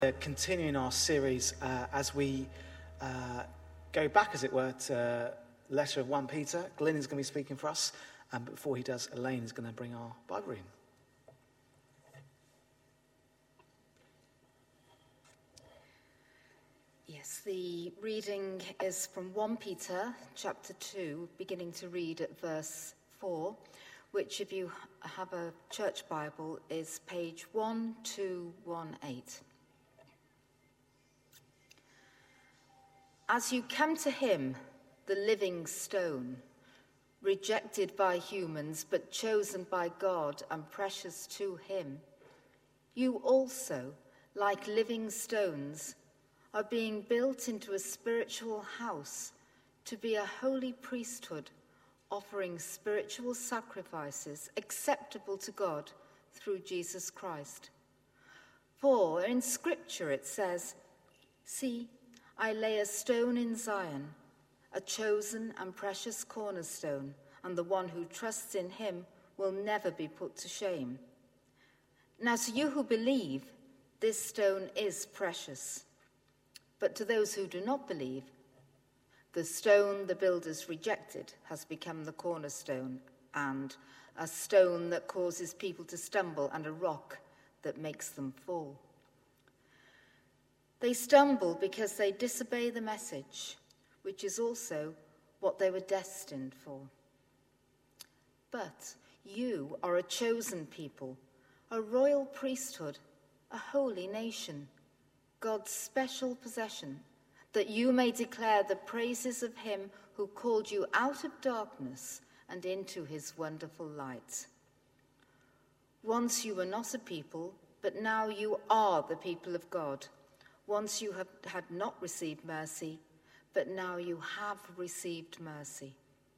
Continuing our series as we go back, as it were, to the letter of 1 Peter. Glyn is going to be speaking for us, but before he does, Elaine is going to bring our Bible reading. Yes, the reading is from 1 Peter chapter 2, beginning to read at verse 4, which, if you have a church Bible, is page 1218. As you come to him, the living stone, rejected by humans but chosen by God and precious to him, you also, like living stones, are being built into a spiritual house to be a holy priesthood, offering spiritual sacrifices acceptable to God through Jesus Christ. For in Scripture it says, "See, I lay a stone in Zion, a chosen and precious cornerstone, and the one who trusts in him will never be put to shame." Now to you who believe, this stone is precious. But to those who do not believe, the stone the builders rejected has become the cornerstone, and a stone that causes people to stumble, and a rock that makes them fall. They stumble because they disobey the message, which is also what they were destined for. But you are a chosen people, a royal priesthood, a holy nation, God's special possession, that you may declare the praises of him who called you out of darkness and into his wonderful light. Once you were not a people, but now you are the people of God. Once you had not received mercy, but now you have received mercy.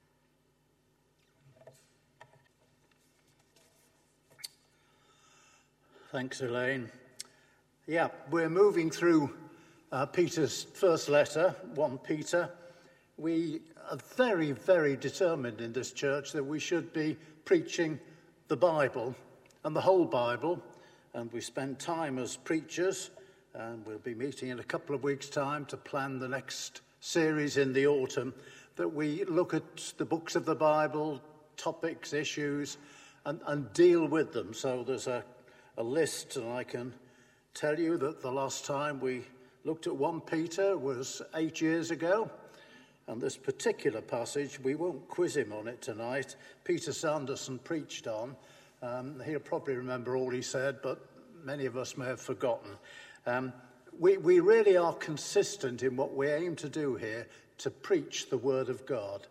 Thanks, Elaine. Yeah, we're moving through Peter's first letter, 1 Peter. We are very, very determined in this church that we should be preaching the Bible and the whole Bible, and we spend time as preachers. And we'll be meeting in a couple of weeks' time to plan the next series in the autumn, that we look at the books of the Bible, topics, issues, and deal with them. So there's a list, and I can tell you that the last time we looked at 1 Peter was 8 years ago. And this particular passage, we won't quiz him on it tonight. Peter Sanderson preached on. He'll probably remember all he said, but many of us may have forgotten. We really are consistent in what we aim to do here, to preach the Word of God.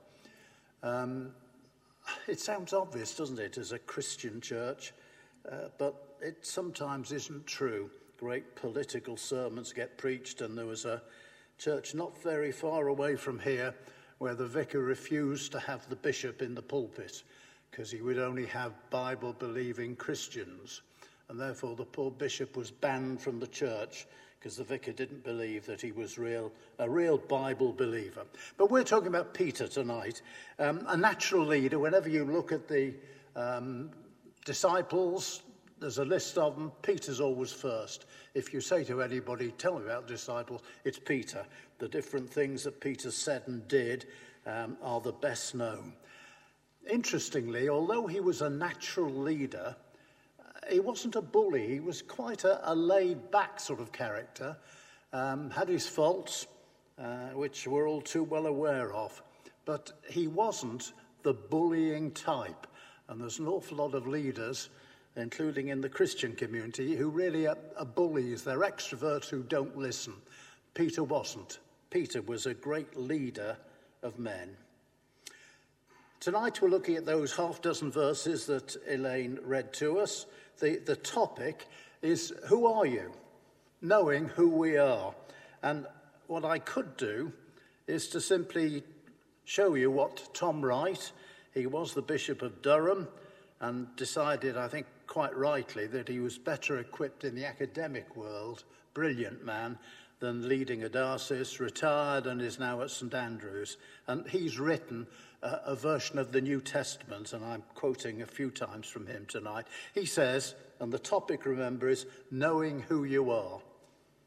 It sounds obvious, doesn't it, as a Christian church, but it sometimes isn't true. Great political sermons get preached, and there was a church not very far away from here where the vicar refused to have the bishop in the pulpit because he would only have Bible-believing Christians. And therefore the poor bishop was banned from the church because the vicar didn't believe that he was a real Bible believer. But we're talking about Peter tonight, a natural leader. Whenever you look at the disciples, there's a list of them. Peter's always first. If you say to anybody, tell me about disciples, it's Peter. The different things that Peter said and did are the best known. Interestingly, although he was a natural leader, he wasn't a bully. He was quite a laid-back sort of character, had his faults, which we're all too well aware of. But he wasn't the bullying type. And there's an awful lot of leaders, including in the Christian community, who really are bullies. They're extroverts who don't listen. Peter wasn't. Peter was a great leader of men. Tonight we're looking at those half dozen verses that Elaine read to us. The topic is, who are you? Knowing who we are. And what I could do is to simply show you what Tom Wright, he was the Bishop of Durham, and decided, I think quite rightly, that he was better equipped in the academic world, brilliant man, than leading a diocese, retired and is now at St Andrews. And he's written a version of the New Testament, and I'm quoting a few times from him tonight. He says, and the topic, remember, is knowing who you are.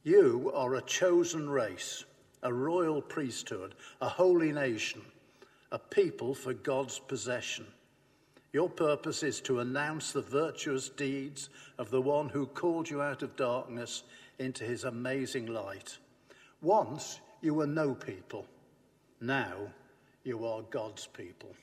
You are a chosen race, a royal priesthood, a holy nation, a people for God's possession. Your purpose is to announce the virtuous deeds of the one who called you out of darkness into his amazing light. Once you were no people. Now you are God's people.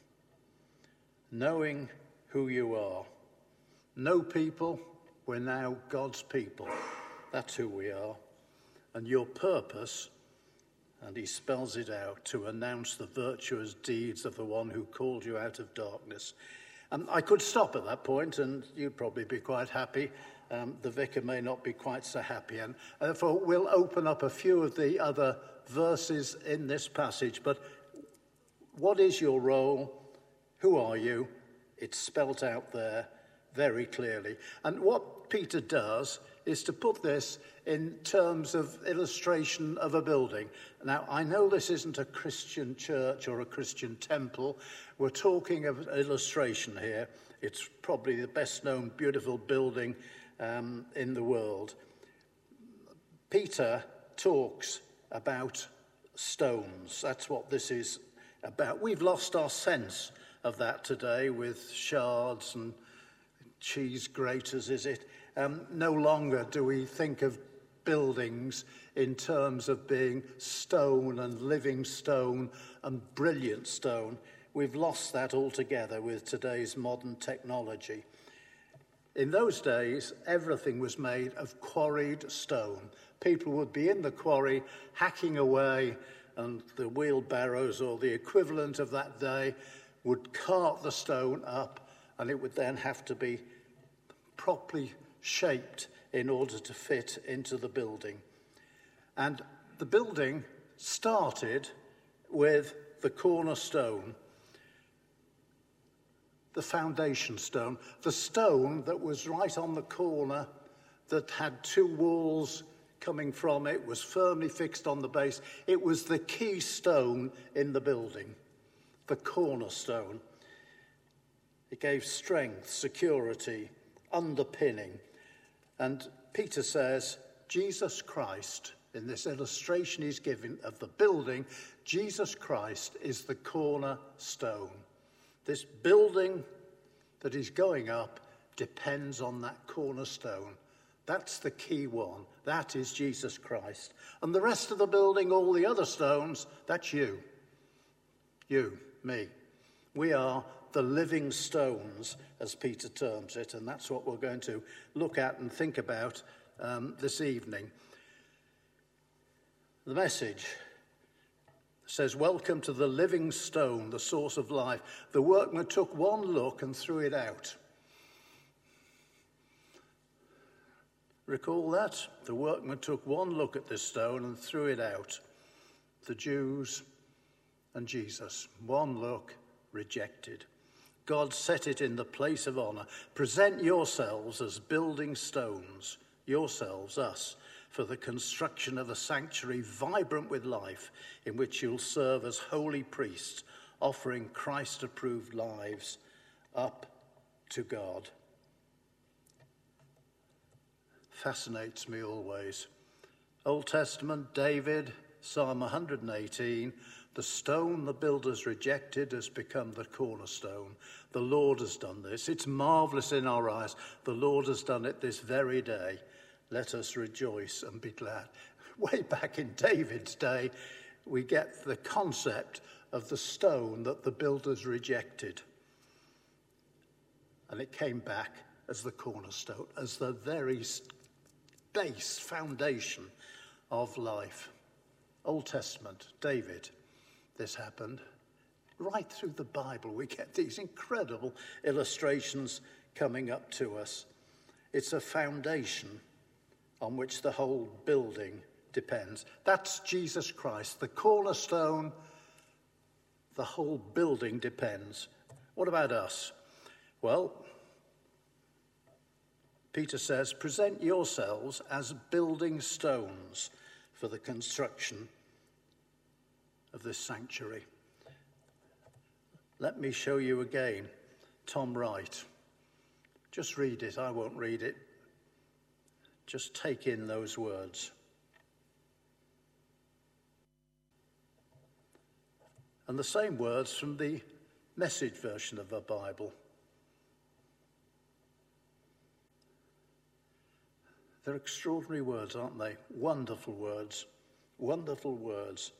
Knowing who you are. No people, we're now God's people. That's who we are. And your purpose, and he spells it out, to announce the virtuous deeds of the one who called you out of darkness. I could stop at that point, and you'd probably be quite happy. The vicar may not be quite so happy. And therefore, we'll open up a few of the other verses in this passage. But what is your role? Who are you? It's spelt out there very clearly. And what Peter does is to put this in terms of illustration of a building. Now, I know this isn't a Christian church or a Christian temple. We're talking of an illustration here. It's probably the best known beautiful building in the world. Peter talks about stones. That's what this is about. We've lost our sense of that today with shards and cheese graters, is it? No longer do we think of buildings in terms of being stone and living stone and brilliant stone. We've lost that altogether with today's modern technology. In those days, everything was made of quarried stone. People would be in the quarry hacking away, and the wheelbarrows or the equivalent of that day would cart the stone up, and it would then have to be properly shaped in order to fit into the building. And the building started with the cornerstone, the foundation stone, the stone that was right on the corner, that had two walls coming from it, was firmly fixed on the base. It was the key stone in the building, the cornerstone. It gave strength, security, underpinning. And Peter says, Jesus Christ, in this illustration he's given of the building, Jesus Christ is the cornerstone. This building that is going up depends on that cornerstone. That's the key one. That is Jesus Christ. And the rest of the building, all the other stones, that's you. You, me. We are the living stones, as Peter terms it, and that's what we're going to look at and think about this evening. The message says, welcome to the living stone, the source of life. The workman took one look and threw it out. Recall that? The workman took one look at this stone and threw it out. The Jews and Jesus. One look, rejected. God set it in the place of honor. Present yourselves as building stones, yourselves, us, for the construction of a sanctuary vibrant with life, in which you'll serve as holy priests, offering Christ-approved lives up to God. Fascinates me always. Old Testament, David, Psalm 118, the stone the builders rejected has become the cornerstone. The Lord has done this. It's marvelous in our eyes. The Lord has done it this very day. Let us rejoice and be glad. Way back in David's day, we get the concept of the stone that the builders rejected. And it came back as the cornerstone, as the very base foundation of life. Old Testament, David, this happened. Right through the Bible, we get these incredible illustrations coming up to us. It's a foundation on which the whole building depends. That's Jesus Christ, the cornerstone. The whole building depends. What about us? Well, Peter says, present yourselves as building stones for the construction of this sanctuary. Let me show you again Tom Wright. Just read it. I won't read it. Just take in those words. And the same words from the Message version of the Bible. They're extraordinary words, aren't they? Wonderful words. Wonderful words.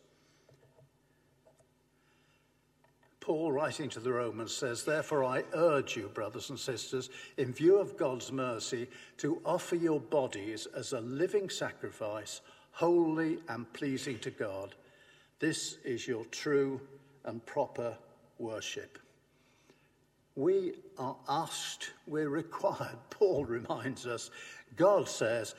Paul, writing to the Romans, says, "Therefore I urge you, brothers and sisters, in view of God's mercy, to offer your bodies as a living sacrifice, holy and pleasing to God. This is your true and proper worship." We are asked, we're required. Paul reminds us, God says,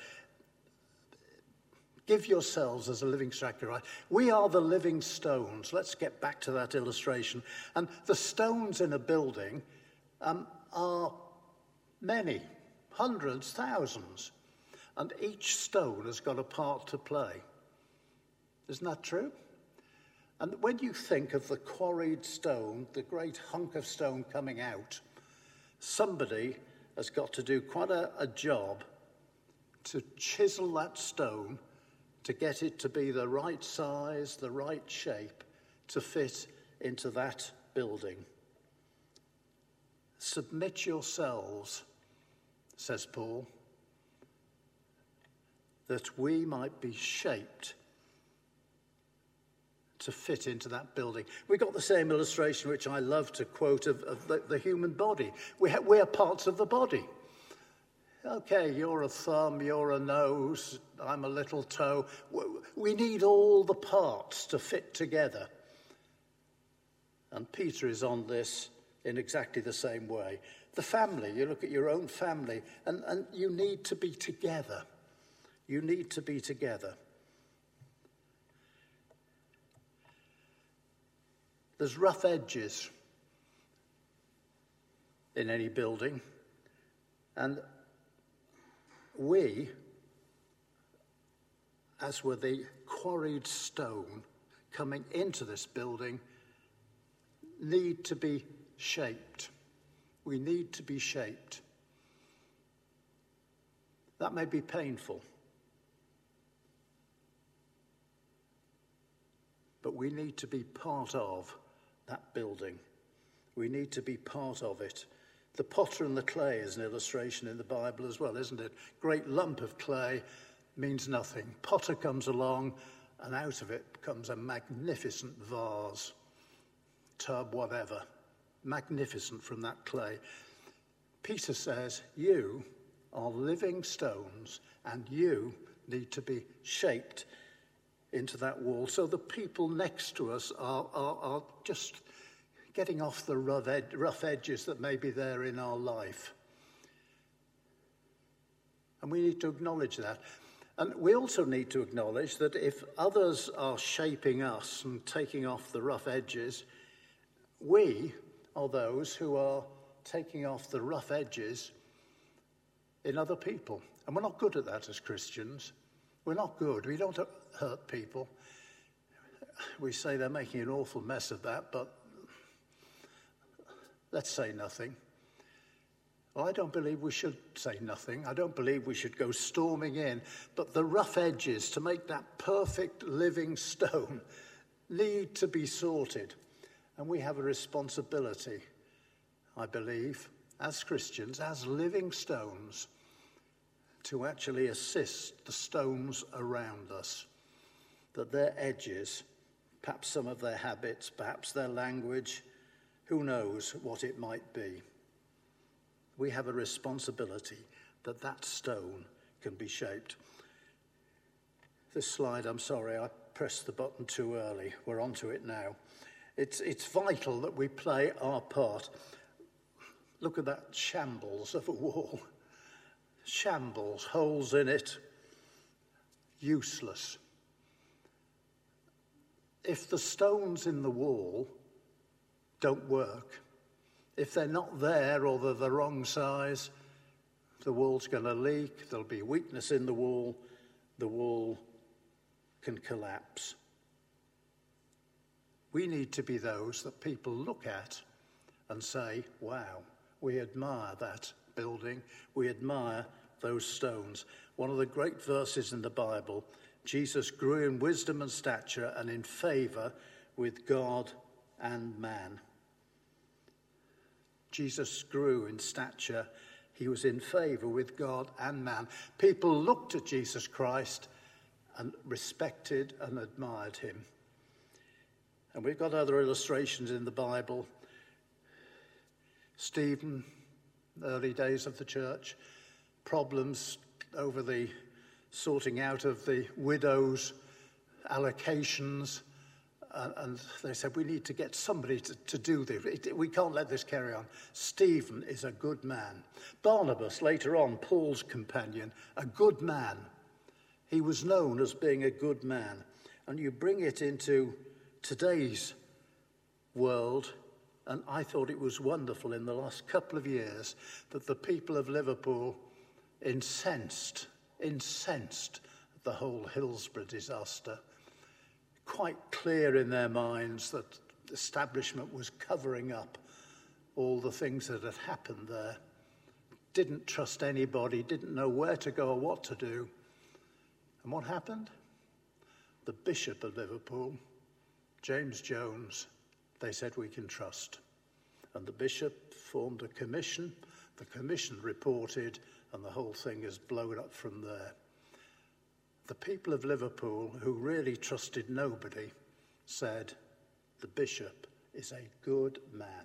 give yourselves as a living sacrifice. We are the living stones. Let's get back to that illustration. And the stones in a building are many, hundreds, thousands. And each stone has got a part to play. Isn't that true? And when you think of the quarried stone, the great hunk of stone coming out, somebody has got to do quite a job to chisel that stone to get it to be the right size, the right shape, to fit into that building. Submit yourselves, says Paul, that we might be shaped to fit into that building. We got the same illustration, which I love to quote, of the human body. We are parts of the body. Okay, you're a thumb, you're a nose, I'm a little toe. We need all the parts to fit together. And Peter is on this in exactly the same way. The family, you look at your own family, and you need to be together. You need to be together. There's rough edges in any building, and we, as were the quarried stone coming into this building, need to be shaped. We need to be shaped. That may be painful, but we need to be part of that building. We need to be part of it. The potter and the clay is an illustration in the Bible as well, isn't it? Great lump of clay means nothing. Potter comes along, and out of it comes a magnificent vase, tub, whatever. Magnificent from that clay. Peter says, you are living stones, and you need to be shaped into that wall. So the people next to us are just getting off the rough edges that may be there in our life. And we need to acknowledge that. And we also need to acknowledge that if others are shaping us and taking off the rough edges, we are those who are taking off the rough edges in other people. And we're not good at that as Christians. We're not good. We don't hurt people. We say they're making an awful mess of that, but let's say nothing. Well, I don't believe we should say nothing. I don't believe we should go storming in. But the rough edges to make that perfect living stone need to be sorted. And we have a responsibility, I believe, as Christians, as living stones, to actually assist the stones around us, that their edges, perhaps some of their habits, perhaps their language, who knows what it might be. We have a responsibility that that stone can be shaped. This slide, I'm sorry, I pressed the button too early. We're onto it now. It's vital that we play our part. Look at that shambles of a wall. Shambles, holes in it, useless. If the stones in the wall don't work, if they're not there or they're the wrong size, the wall's going to leak, there'll be weakness in the wall can collapse. We need to be those that people look at and say, wow, we admire that building, we admire those stones. One of the great verses in the Bible, Jesus grew in wisdom and stature and in favor with God and man. Jesus grew in stature. He was in favour with God and man. People looked at Jesus Christ and respected and admired him. And we've got other illustrations in the Bible. Stephen, early days of the church, problems over the sorting out of the widows' allocations. And they said, we need to get somebody to do this. We can't let this carry on. Stephen is a good man. Barnabas, later on, Paul's companion, a good man. He was known as being a good man. And you bring it into today's world, and I thought it was wonderful in the last couple of years that the people of Liverpool incensed the whole Hillsborough disaster. Quite clear in their minds that the establishment was covering up all the things that had happened there. Didn't trust anybody, didn't know where to go or what to do. And what happened? The Bishop of Liverpool, James Jones, they said we can trust. And the bishop formed a commission. The commission reported, and the whole thing has blown up from there. The people of Liverpool, who really trusted nobody, said, the bishop is a good man.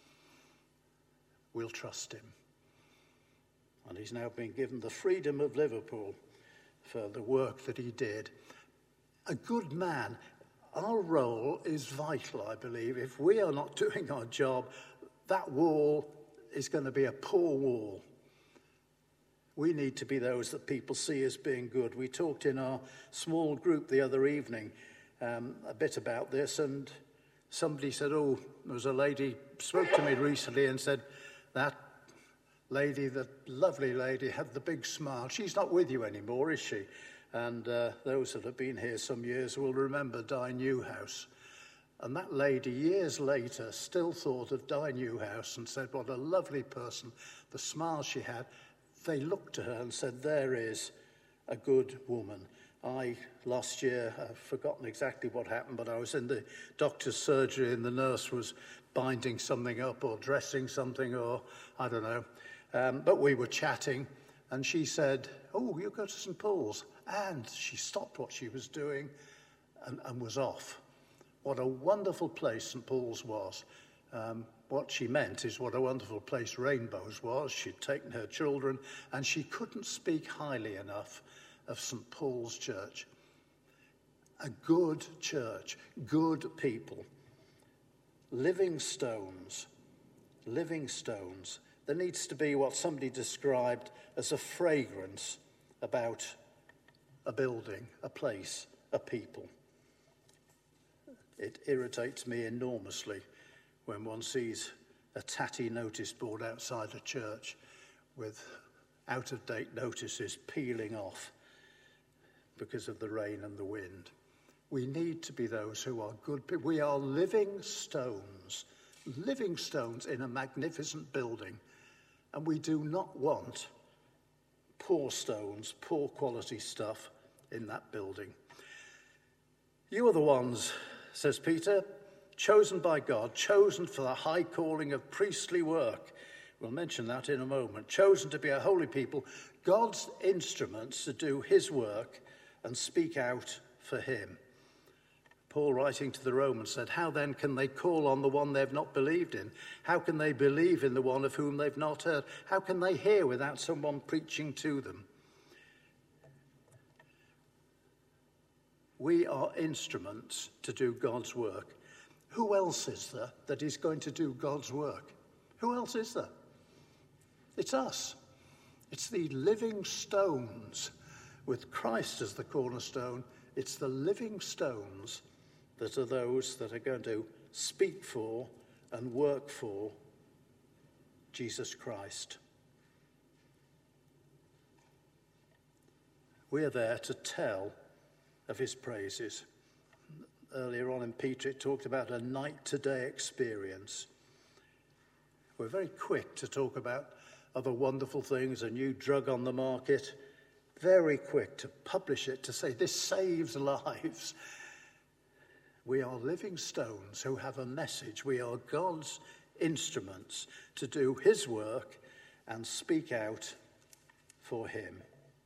We'll trust him. And he's now been given the freedom of Liverpool for the work that he did. A good man. Our role is vital, I believe. If we are not doing our job, that wall is going to be a poor wall. We need to be those that people see as being good. We talked in our small group the other evening a bit about this, and somebody said, there was a lady spoke to me recently and said, that lady, that lovely lady, had the big smile. She's not with you anymore, is she? And those that have been here some years will remember Di Newhouse. And that lady, years later, still thought of Di Newhouse and said, what a lovely person, the smile she had. They looked to her and said, there is a good woman. Last year, I've forgotten exactly what happened, but I was in the doctor's surgery and the nurse was binding something up or dressing something or I don't know. But we were chatting and she said, you go to St. Paul's. And she stopped what she was doing and was off. What a wonderful place St. Paul's was. What she meant is what a wonderful place Rainbows was. She'd taken her children, and she couldn't speak highly enough of St. Paul's Church. A good church, good people. Living stones. Living stones. There needs to be what somebody described as a fragrance about a building, a place, a people. It irritates me enormously when one sees a tatty notice board outside a church with out-of-date notices peeling off because of the rain and the wind. We need to be those who are good people. We are living stones in a magnificent building, and we do not want poor stones, poor quality stuff in that building. You are the ones, says Peter, chosen by God, chosen for the high calling of priestly work. We'll mention that in a moment. Chosen to be a holy people, God's instruments to do his work and speak out for him. Paul, writing to the Romans, said, how then can they call on the one they've not believed in? How can they believe in the one of whom they've not heard? How can they hear without someone preaching to them? We are instruments to do God's work. Who else is there that is going to do God's work? Who else is there? It's us. It's the living stones with Christ as the cornerstone. It's the living stones that are those that are going to speak for and work for Jesus Christ. We are there to tell of his praises. Earlier on in Peter, it talked about a night-to-day experience. We're very quick to talk about other wonderful things, a new drug on the market. Very quick to publish it, to say this saves lives. We are living stones who have a message. We are God's instruments to do his work and speak out for him.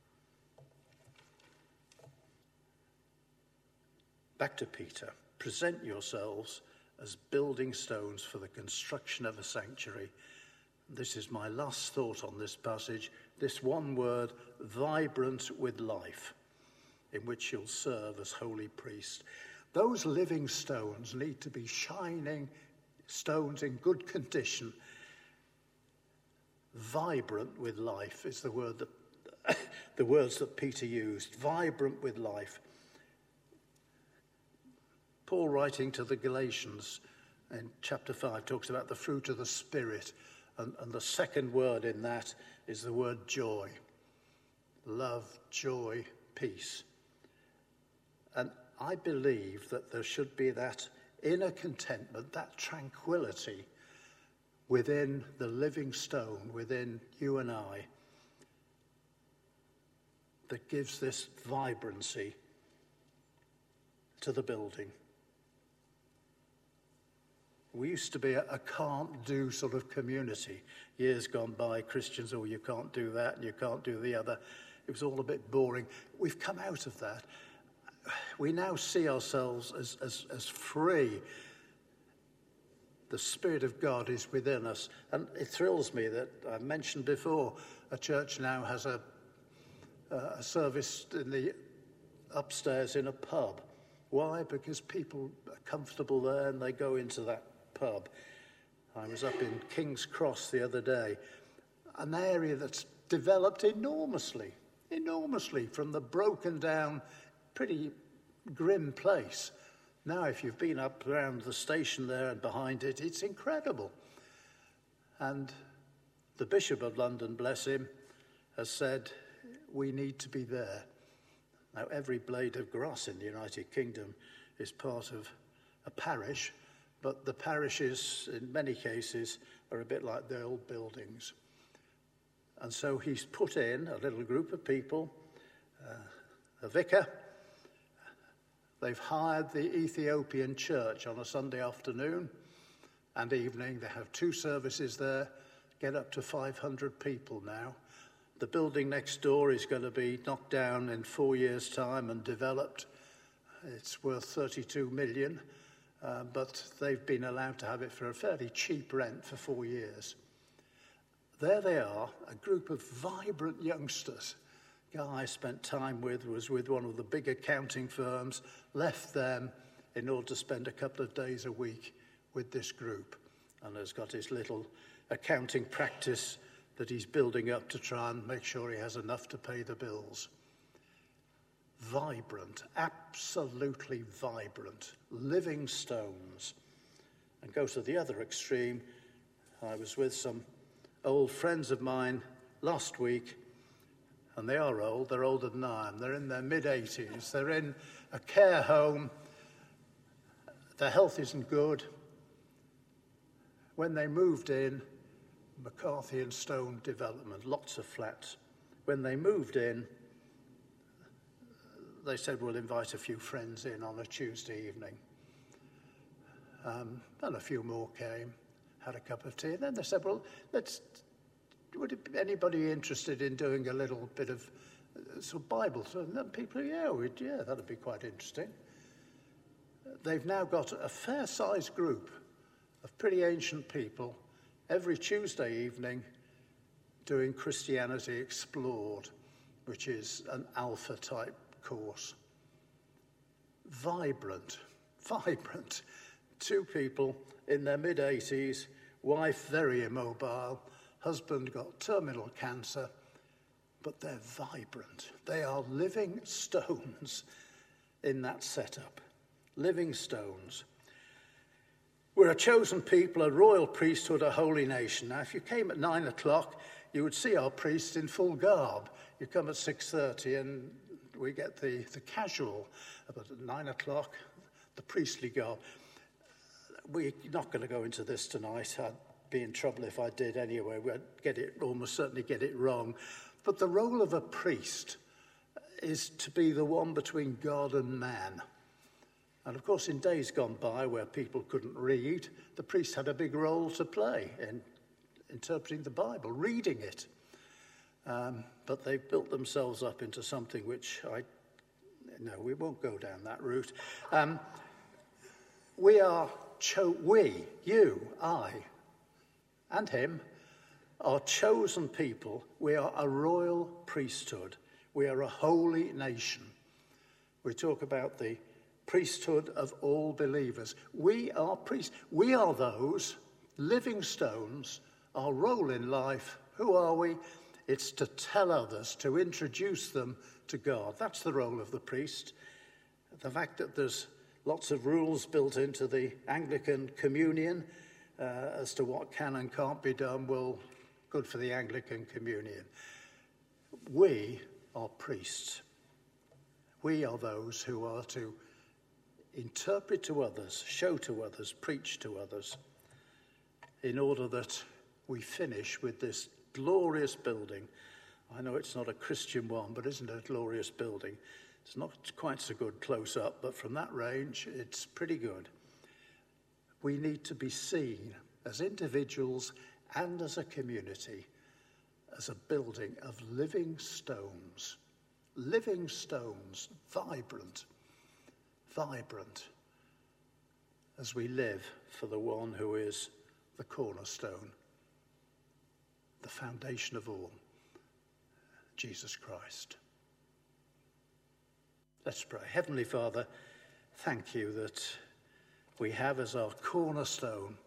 Back to Peter. Present yourselves as building stones for the construction of a sanctuary. This is my last thought on this passage. This one word, vibrant with life, in which you'll serve as holy priests. Those living stones need to be shining stones in good condition. Vibrant with life is the word that the words that Peter used. Vibrant with life. Paul, writing to the Galatians in chapter 5, talks about the fruit of the Spirit, and the second word in that is the word joy. Love, joy, peace. And I believe that there should be that inner contentment, that tranquility within the living stone, within you and I, that gives this vibrancy to the building. We used to be a can't-do sort of community. Years gone by, Christians, oh, you can't do that, and you can't do the other. It was all a bit boring. We've come out of that. We now see ourselves as free. The Spirit of God is within us. And it thrills me that I mentioned before, a church now has a service in the upstairs in a pub. Why? Because people are comfortable there and they go into that pub. I was up in King's Cross the other day, an area that's developed enormously from the broken down, pretty grim place. Now, if you've been up around the station there and behind it, it's incredible. And the Bishop of London, bless him, has said, we need to be there. Now, every blade of grass in the United Kingdom is part of a parish, but the parishes, in many cases, are a bit like the old buildings. And so he's put in a little group of people, a vicar. They've hired the Ethiopian church on a Sunday afternoon and evening. They have 2 services there, get up to 500 people now. The building next door is going to be knocked down in 4 years' time and developed. It's worth 32 million, but they've been allowed to have it for a fairly cheap rent for 4 years. There they are, a group of vibrant youngsters. A guy I spent time with was with one of the big accounting firms, left them in order to spend a couple of days a week with this group, and has got his little accounting practice that he's building up to try and make sure he has enough to pay the bills. Vibrant, absolutely vibrant, living stones. And go to the other extreme. I was with some old friends of mine last week, and they are old, they're older than I am. They're in their mid-80s, they're in a care home, their health isn't good. When they moved in, McCarthy and Stone development, lots of flats. When they moved in, they said, we'll invite a few friends in on a Tuesday evening. And a few more came, had a cup of tea. And then they said, well, would anybody interested in doing a little bit of sort of Bible? So then people, yeah, that'd be quite interesting. They've now got a fair-sized group of pretty ancient people every Tuesday evening doing Christianity Explored, which is an alpha-type course. Vibrant. 2 people in their mid-80s, wife very immobile, husband got terminal cancer, but they're vibrant. They are living stones in that setup. Living stones. We're a chosen people, a royal priesthood, a holy nation. Now, if you came at 9 o'clock, you would see our priest in full garb. You come at 6:30 and we get the casual. But at 9 o'clock, the priestly garb. We're not going to go into this tonight. I'd be in trouble if I did anyway. We'd almost certainly get it wrong. But the role of a priest is to be the one between God and man. And of course, in days gone by where people couldn't read, the priest had a big role to play in interpreting the Bible, reading it. But they've built themselves up into something which no, we won't go down that route. You, I, and him, are chosen people. We are a royal priesthood. We are a holy nation. We talk about the priesthood of all believers. We are priests. We are those living stones. Our role in life, who are we? It's to tell others, to introduce them to God. That's the role of the priest. The fact that there's lots of rules built into the Anglican communion as to what can and can't be done, well, good for the Anglican communion. We are priests. We are those who are to interpret to others, show to others, preach to others, in order that we finish with this glorious building. I know it's not a Christian one, but isn't it a glorious building? It's not quite so good close up, but from that range, it's pretty good. We need to be seen as individuals and as a community as a building of living stones, vibrant, as we live for the one who is the cornerstone, the foundation of all, Jesus Christ. Let's pray. Heavenly Father, thank you that we have as our cornerstone